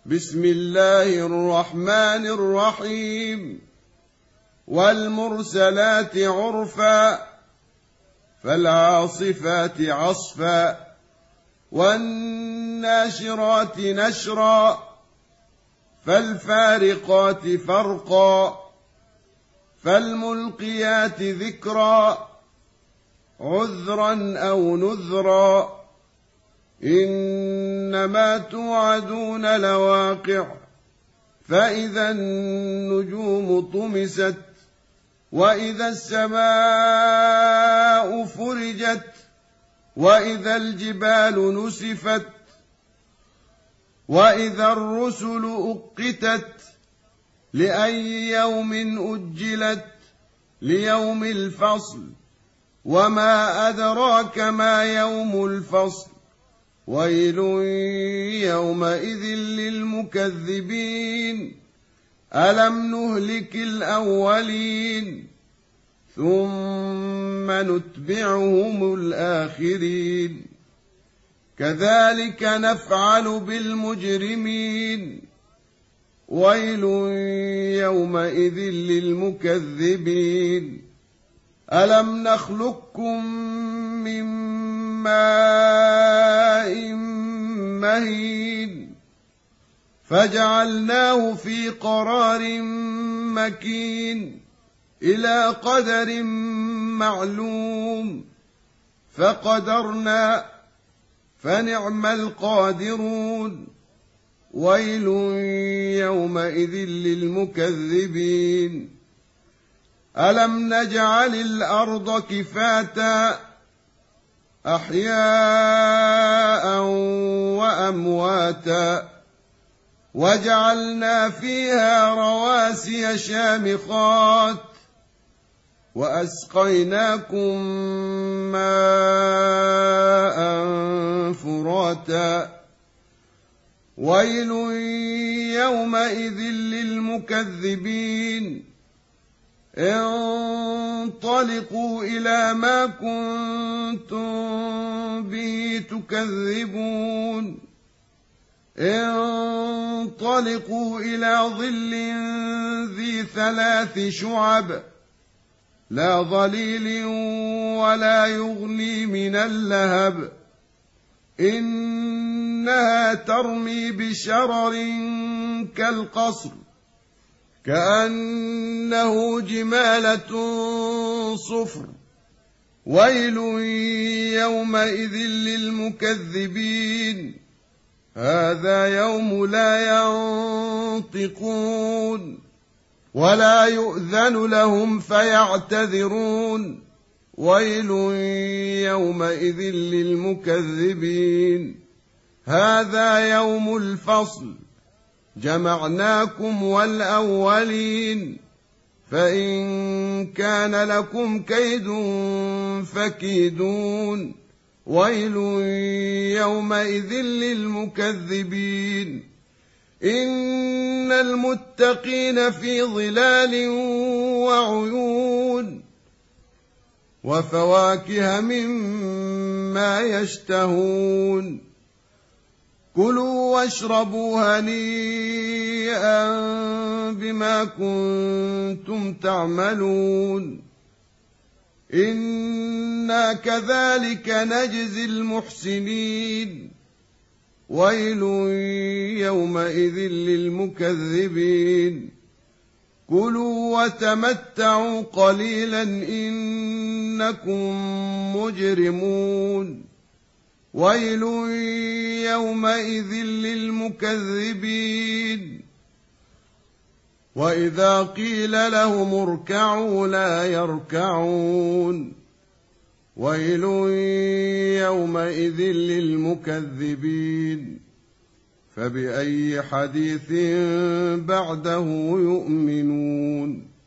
بسم الله الرحمن الرحيم والمرسلات عرفا فالعاصفات عصفا والناشرات نشرا فالفارقات فرقا فالملقيات ذكرا عذرا أو نذرا إنما توعدون لواقع فإذا النجوم طمست وإذا السماء فرجت وإذا الجبال نسفت وإذا الرسل أقتت لأي يوم أجلت ليوم الفصل وما أدراك ما يوم الفصل ويل يومئذ للمكذبين ألم نهلك الأولين ثم نتبعهم الآخرين كذلك نفعل بالمجرمين ويل يومئذ للمكذبين ألم نخلقكم من ماء مهين فجعلناه في قرار مكين إلى قدر معلوم فقدرنا فنعم القادرون ويل يومئذ للمكذبين ألم نجعل الأرض كفاتا أحياء وأمواتا وجعلنا فيها رواسي شامخات وأسقيناكم ماء فراتا ويل يومئذ للمكذبين انطلقوا إلى ما كنتم به تكذبون انطلقوا إلى ظل ذي 3 شعب لا ظليل ولا يغني من اللهب إنها ترمي بشرر كالقصر كأنه جمالة صفر ويل يومئذ للمكذبين هذا يوم لا ينطقون ولا يؤذن لهم فيعتذرون ويل يومئذ للمكذبين هذا يوم الفصل جمعناكم والأولين فإن كان لكم كيد فكيدون ويل يومئذ للمكذبين إن المتقين في ظلال وعيون وفواكه مما يشتهون كلوا واشربوا هنيئا بما كنتم تعملون إنا كذلك نجزي المحسنين ويل يومئذ للمكذبين كلوا وتمتعوا قليلا إنكم مجرمون ويل يومئذ للمكذبين وإذا قيل لهم اركعوا لا يركعون ويل يومئذ للمكذبين فبأي حديث بعده يؤمنون